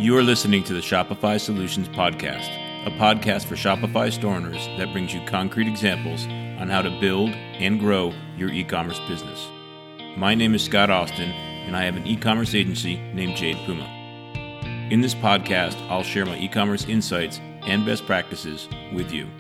You are listening to the Shopify Solutions Podcast, a podcast for Shopify store owners that brings you concrete examples on how to build and grow your e-commerce business. My name is Scott Austin, and I have an e-commerce agency named Jade Puma. In this podcast, I'll share my e-commerce insights and best practices with you.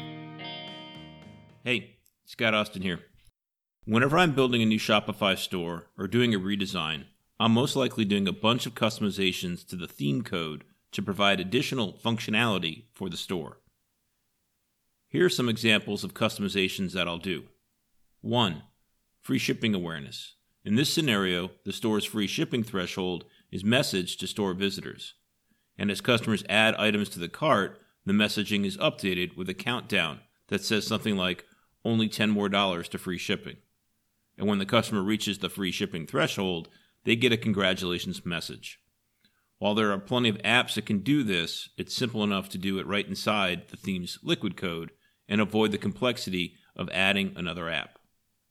Hey, Scott Austin here. Whenever I'm building a new Shopify store or doing a redesign, I'm most likely doing a bunch of customizations to the theme code to provide additional functionality for the store. Here are some examples of customizations that I'll do. 1. Free shipping awareness. In this scenario, the store's free shipping threshold is messaged to store visitors. And as customers add items to the cart, the messaging is updated with a countdown that says something like, only $10 more to free shipping. And when the customer reaches the free shipping threshold, they get a congratulations message. While there are plenty of apps that can do this, it's simple enough to do it right inside the theme's liquid code and avoid the complexity of adding another app.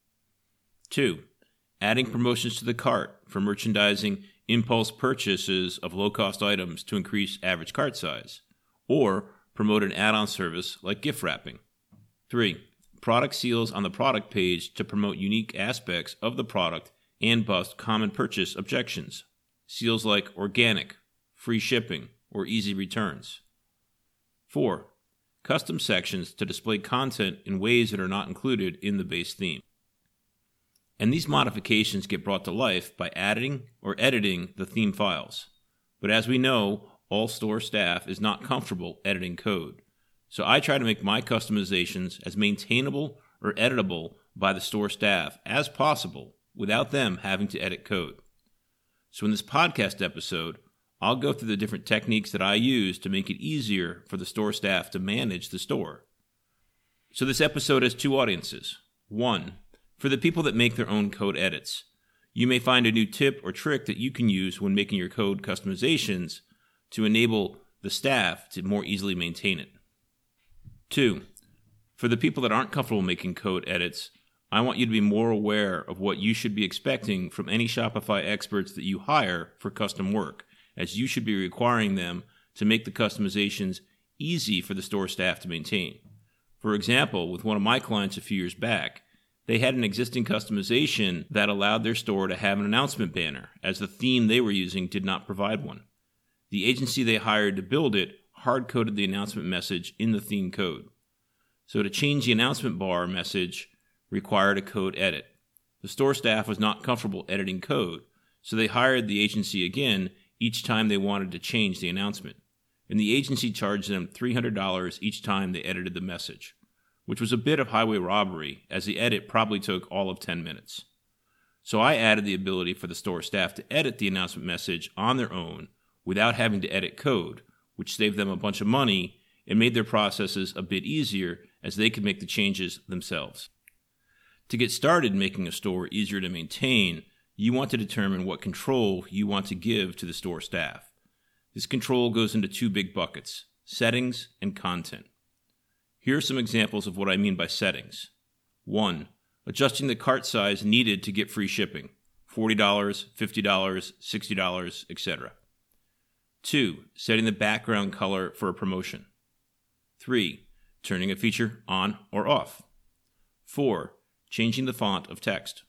2. Adding promotions to the cart for merchandising impulse purchases of low-cost items to increase average cart size, or promote an add-on service like gift wrapping. 3. Product seals on the product page to promote unique aspects of the product and bust common purchase objections. Seals like organic, free shipping, or easy returns. 4. Custom sections to display content in ways that are not included in the base theme. And these modifications get brought to life by adding or editing the theme files. But as we know, all store staff is not comfortable editing code. So I try to make my customizations as maintainable or editable by the store staff as possible without them having to edit code. So in this podcast episode, I'll go through the different techniques that I use to make it easier for the store staff to manage the store. So this episode has two audiences. 1, for the people that make their own code edits. You may find a new tip or trick that you can use when making your code customizations to enable the staff to more easily maintain it. 2, for the people that aren't comfortable making code edits, I want you to be more aware of what you should be expecting from any Shopify experts that you hire for custom work, as you should be requiring them to make the customizations easy for the store staff to maintain. For example, with one of my clients a few years back, they had an existing customization that allowed their store to have an announcement banner, as the theme they were using did not provide one. The agency they hired to build it hard-coded the announcement message in the theme code. So to change the announcement bar message required a code edit. The store staff was not comfortable editing code, so they hired the agency again each time they wanted to change the announcement. And the agency charged them $300 each time they edited the message, which was a bit of highway robbery, as the edit probably took all of 10 minutes. So I added the ability for the store staff to edit the announcement message on their own without having to edit code, which saved them a bunch of money and made their processes a bit easier as they could make the changes themselves. To get started making a store easier to maintain, you want to determine what control you want to give to the store staff. This control goes into two big buckets: settings and content. Here are some examples of what I mean by settings. 1. Adjusting the cart size needed to get free shipping, $40, $50, $60, etc. 2. Setting the background color for a promotion. 3. Turning a feature on or off. 4. Changing the font of text.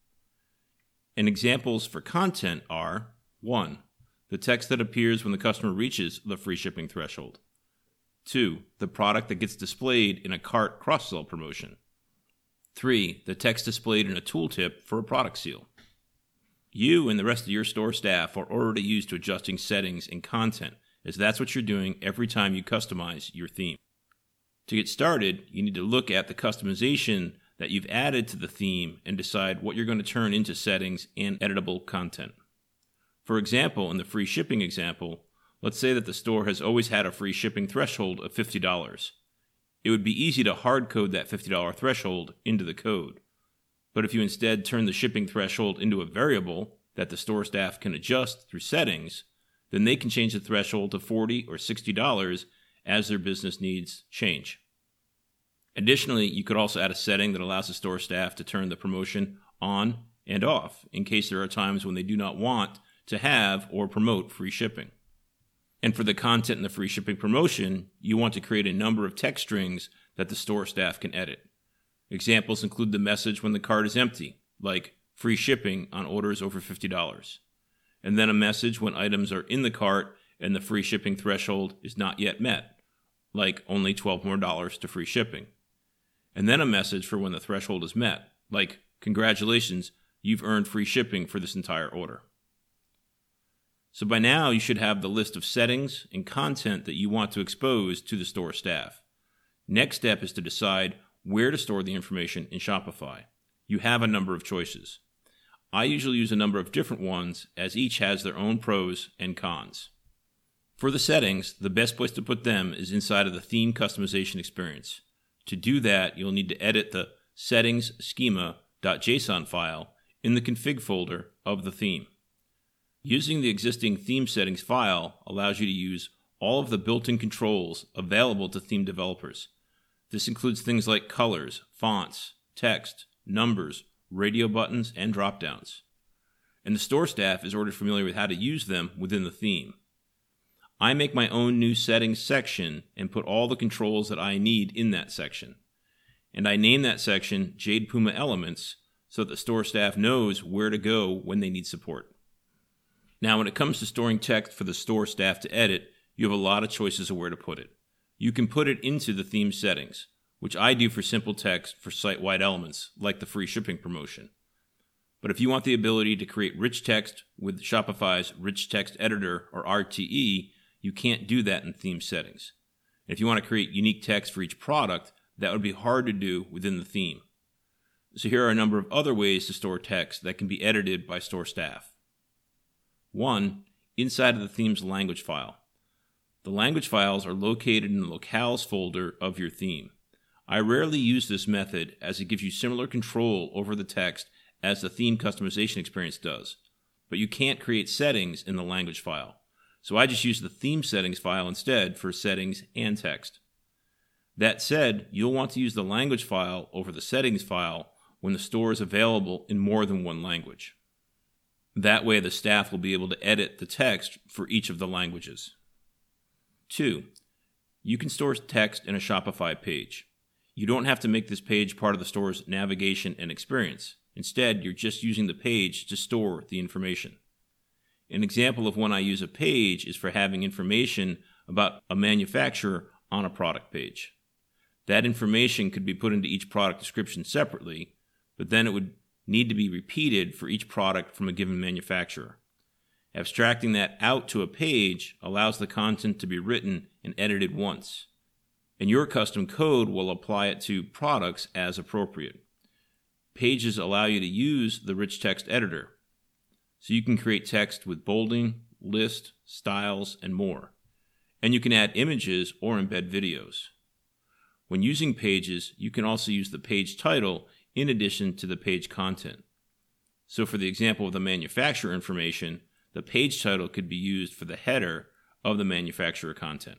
And examples for content are: 1. The text that appears when the customer reaches the free shipping threshold. 2. The product that gets displayed in a cart cross-sell promotion. 3. The text displayed in a tooltip for a product seal. You and the rest of your store staff are already used to adjusting settings and content, as that's what you're doing every time you customize your theme. To get started, you need to look at the customization that you've added to the theme and decide what you're going to turn into settings and editable content. For example, in the free shipping example, let's say that the store has always had a free shipping threshold of $50. It would be easy to hard code that $50 threshold into the code. But if you instead turn the shipping threshold into a variable that the store staff can adjust through settings, then they can change the threshold to $40 or $60 as their business needs change. Additionally, you could also add a setting that allows the store staff to turn the promotion on and off in case there are times when they do not want to have or promote free shipping. And for the content in the free shipping promotion, you want to create a number of text strings that the store staff can edit. Examples include the message when the cart is empty, like free shipping on orders over $50, and then a message when items are in the cart and the free shipping threshold is not yet met, like only $12 more to free shipping, and then a message for when the threshold is met, like congratulations, you've earned free shipping for this entire order. So by now you should have the list of settings and content that you want to expose to the store staff. Next step is to decide where to store the information in Shopify. You have a number of choices. I usually use a number of different ones as each has their own pros and cons. For the settings, the best place to put them is inside of the theme customization experience. To do that, you'll need to edit the settings schema.json file in the config folder of the theme. Using the existing theme settings file allows you to use all of the built-in controls available to theme developers. This includes things like colors, fonts, text, numbers, radio buttons, and drop-downs. And the store staff is already familiar with how to use them within the theme. I make my own new settings section and put all the controls that I need in that section. And I name that section Jade Puma Elements so that the store staff knows where to go when they need support. Now, when it comes to storing text for the store staff to edit, you have a lot of choices of where to put it. You can put it into the theme settings, which I do for simple text for site-wide elements, like the free shipping promotion. But if you want the ability to create rich text with Shopify's Rich Text Editor, or RTE, you can't do that in theme settings. If you want to create unique text for each product, that would be hard to do within the theme. So here are a number of other ways to store text that can be edited by store staff. 1. Inside of the theme's language file. The language files are located in the locales folder of your theme. I rarely use this method as it gives you similar control over the text as the theme customization experience does, but you can't create settings in the language file. So I just use the theme settings file instead for settings and text. That said, you'll want to use the language file over the settings file when the store is available in more than one language. That way the staff will be able to edit the text for each of the languages. 2. You can store text in a Shopify page. You don't have to make this page part of the store's navigation and experience. Instead, you're just using the page to store the information. An example of when I use a page is for having information about a manufacturer on a product page. That information could be put into each product description separately, but then it would need to be repeated for each product from a given manufacturer. Abstracting that out to a page allows the content to be written and edited once, and your custom code will apply it to products as appropriate. Pages allow you to use the rich text editor, so you can create text with bolding, list, styles, and more. And you can add images or embed videos. When using pages, you can also use the page title in addition to the page content. So for the example of the manufacturer information, the page title could be used for the header of the manufacturer content.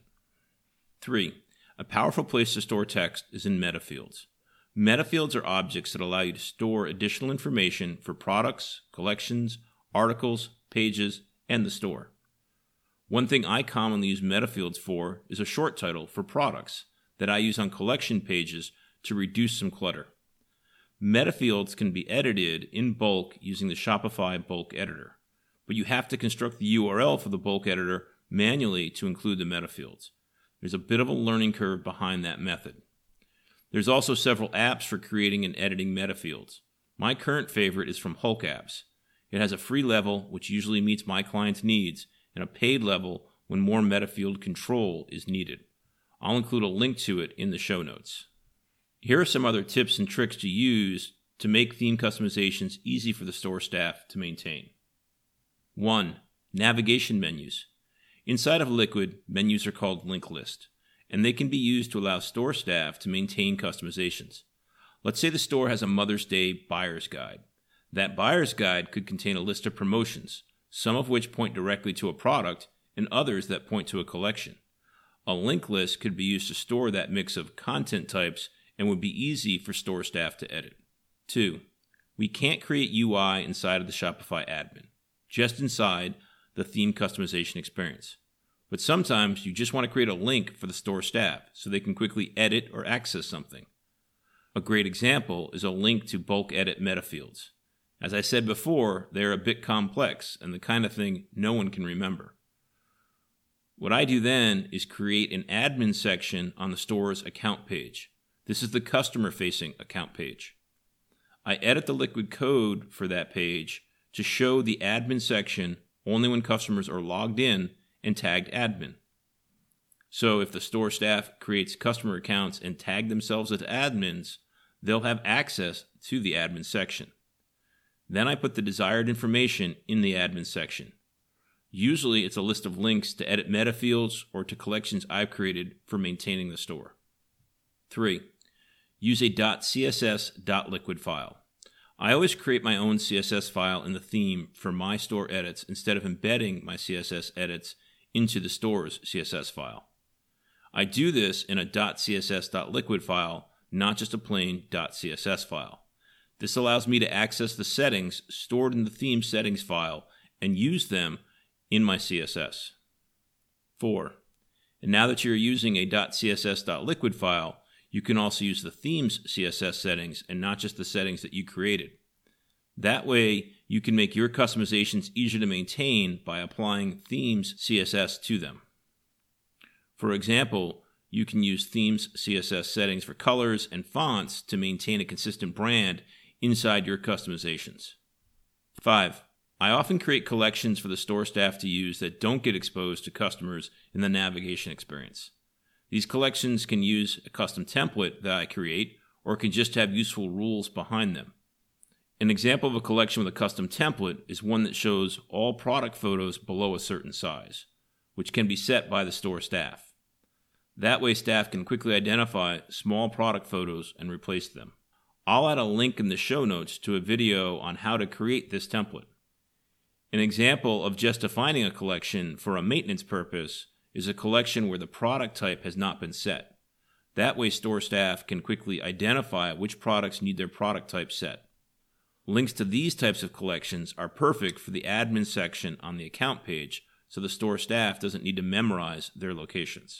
3. A powerful place to store text is in metafields. Metafields are objects that allow you to store additional information for products, collections, articles, pages, and the store. One thing I commonly use metafields for is a short title for products that I use on collection pages to reduce some clutter. Metafields can be edited in bulk using the Shopify bulk editor, but you have to construct the URL for the bulk editor manually to include the metafields. There's a bit of a learning curve behind that method. There's also several apps for creating and editing metafields. My current favorite is from Hulk Apps. It has a free level, which usually meets my client's needs, and a paid level when more metafield control is needed. I'll include a link to it in the show notes. Here are some other tips and tricks to use to make theme customizations easy for the store staff to maintain. 1. Navigation menus. Inside of Liquid, menus are called linked list, and they can be used to allow store staff to maintain customizations. Let's say the store has a Mother's Day buyer's guide. That buyer's guide could contain a list of promotions, some of which point directly to a product and others that point to a collection. A linked list could be used to store that mix of content types and would be easy for store staff to edit. 2. We can't create UI inside of the Shopify admin, just inside the theme customization experience. But sometimes you just want to create a link for the store staff so they can quickly edit or access something. A great example is a link to bulk edit meta fields. As I said before, they are a bit complex and the kind of thing no one can remember. What I do then is create an admin section on the store's account page. This is the customer-facing account page. I edit the Liquid code for that page to show the admin section only when customers are logged in and tagged admin. So if the store staff creates customer accounts and tag themselves as admins, they'll have access to the admin section. Then I put the desired information in the admin section. Usually it's a list of links to edit meta fields or to collections I've created for maintaining the store. 3. Use a .css.liquid file. I always create my own CSS file in the theme for my store edits instead of embedding my CSS edits into the store's CSS file. I do this in a .css.liquid file, not just a plain .css file. This allows me to access the settings stored in the theme settings file and use them in my CSS. 4. And now that you're using a .css.liquid file, you can also use the theme's CSS settings and not just the settings that you created. That way, you can make your customizations easier to maintain by applying theme's CSS to them. For example, you can use theme's CSS settings for colors and fonts to maintain a consistent brand inside your customizations. 5. I often create collections for the store staff to use that don't get exposed to customers in the navigation experience. These collections can use a custom template that I create or can just have useful rules behind them. An example of a collection with a custom template is one that shows all product photos below a certain size, which can be set by the store staff. That way staff can quickly identify small product photos and replace them. I'll add a link in the show notes to a video on how to create this template. An example of just defining a collection for a maintenance purpose is a collection where the product type has not been set. That way store staff can quickly identify which products need their product type set. Links to these types of collections are perfect for the admin section on the account page, so the store staff doesn't need to memorize their locations.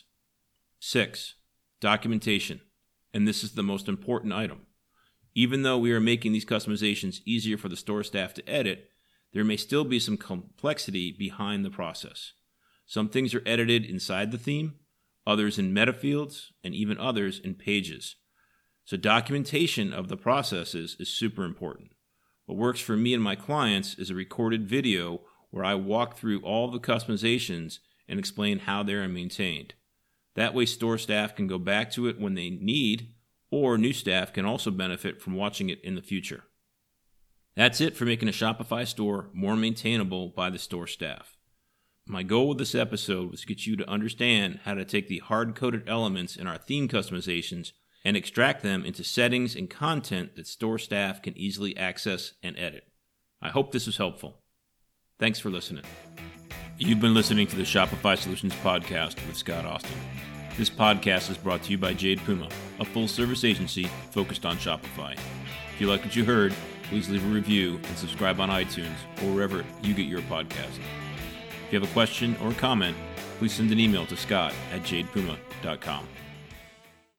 6. Documentation. And this is the most important item. Even though we are making these customizations easier for the store staff to edit, there may still be some complexity behind the process. Some things are edited inside the theme, others in meta fields, and even others in pages. So documentation of the processes is super important. What works for me and my clients is a recorded video where I walk through all the customizations and explain how they are maintained. That way store staff can go back to it when they need, or new staff can also benefit from watching it in the future. That's it for making a Shopify store more maintainable by the store staff. My goal with this episode was to get you to understand how to take the hard-coded elements in our theme customizations and extract them into settings and content that store staff can easily access and edit. I hope this was helpful. Thanks for listening. You've been listening to the Shopify Solutions Podcast with Scott Austin. This podcast is brought to you by Jade Puma, a full-service agency focused on Shopify. If you like what you heard, please leave a review and subscribe on iTunes or wherever you get your podcast. If you have a question or comment, please send an email to scott@jadepuma.com.